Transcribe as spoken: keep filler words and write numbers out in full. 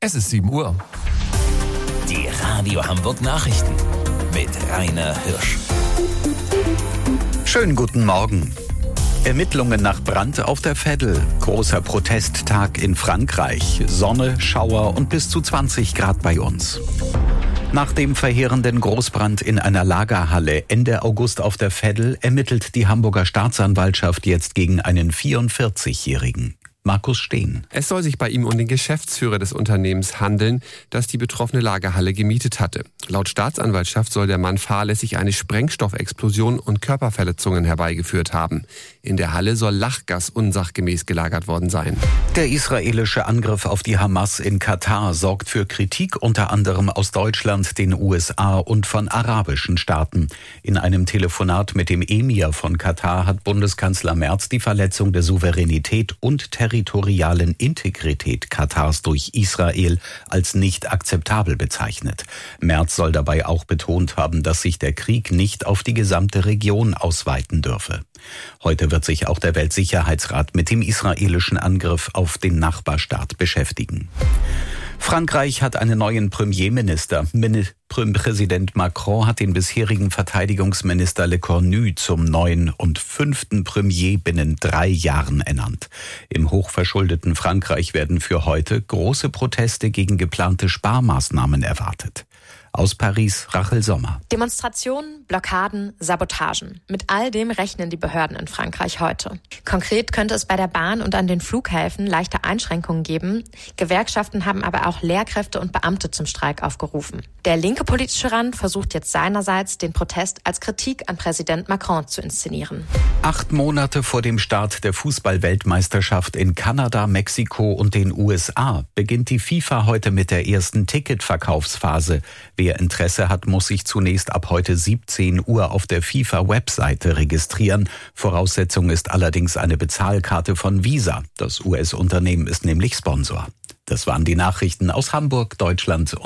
Es ist sieben Uhr. Die Radio Hamburg Nachrichten mit Rainer Hirsch. Schönen guten Morgen. Ermittlungen nach Brand auf der Veddel. Großer Protesttag in Frankreich. Sonne, Schauer und bis zu zwanzig Grad bei uns. Nach dem verheerenden Großbrand in einer Lagerhalle Ende August auf der Veddel ermittelt die Hamburger Staatsanwaltschaft jetzt gegen einen vierundvierzigjährigen. Markus Steen. Es soll sich bei ihm um den Geschäftsführer des Unternehmens handeln, das die betroffene Lagerhalle gemietet hatte. Laut Staatsanwaltschaft soll der Mann fahrlässig eine Sprengstoffexplosion und Körperverletzungen herbeigeführt haben. In der Halle soll Lachgas unsachgemäß gelagert worden sein. Der israelische Angriff auf die Hamas in Katar sorgt für Kritik unter anderem aus Deutschland, den U S A und von arabischen Staaten. In einem Telefonat mit dem Emir von Katar hat Bundeskanzler Merz die Verletzung der Souveränität und Territorialität territorialen Integrität Katars durch Israel als nicht akzeptabel bezeichnet. Merz soll dabei auch betont haben, dass sich der Krieg nicht auf die gesamte Region ausweiten dürfe. Heute wird sich auch der Weltsicherheitsrat mit dem israelischen Angriff auf den Nachbarstaat beschäftigen. Frankreich hat einen neuen Premierminister. Präsident Macron hat den bisherigen Verteidigungsminister Lecornu zum neuen und fünften Premier binnen drei Jahren ernannt. Im hochverschuldeten Frankreich werden für heute große Proteste gegen geplante Sparmaßnahmen erwartet. Aus Paris, Rachel Sommer. Demonstrationen, Blockaden, Sabotagen. Mit all dem rechnen die Behörden in Frankreich heute. Konkret könnte es bei der Bahn und an den Flughäfen leichte Einschränkungen geben. Gewerkschaften haben aber auch Lehrkräfte und Beamte zum Streik aufgerufen. Der linke politische Rand versucht jetzt seinerseits, den Protest als Kritik an Präsident Macron zu inszenieren. Acht Monate vor dem Start der Fußball-Weltmeisterschaft in Kanada, Mexiko und den U S A beginnt die FIFA heute mit der ersten Ticketverkaufsphase. Wer Interesse hat, muss sich zunächst ab heute siebzehn Uhr auf der FIFA-Webseite registrieren. Voraussetzung ist allerdings eine Bezahlkarte von Visa. Das U S-Unternehmen ist nämlich Sponsor. Das waren die Nachrichten aus Hamburg, Deutschland und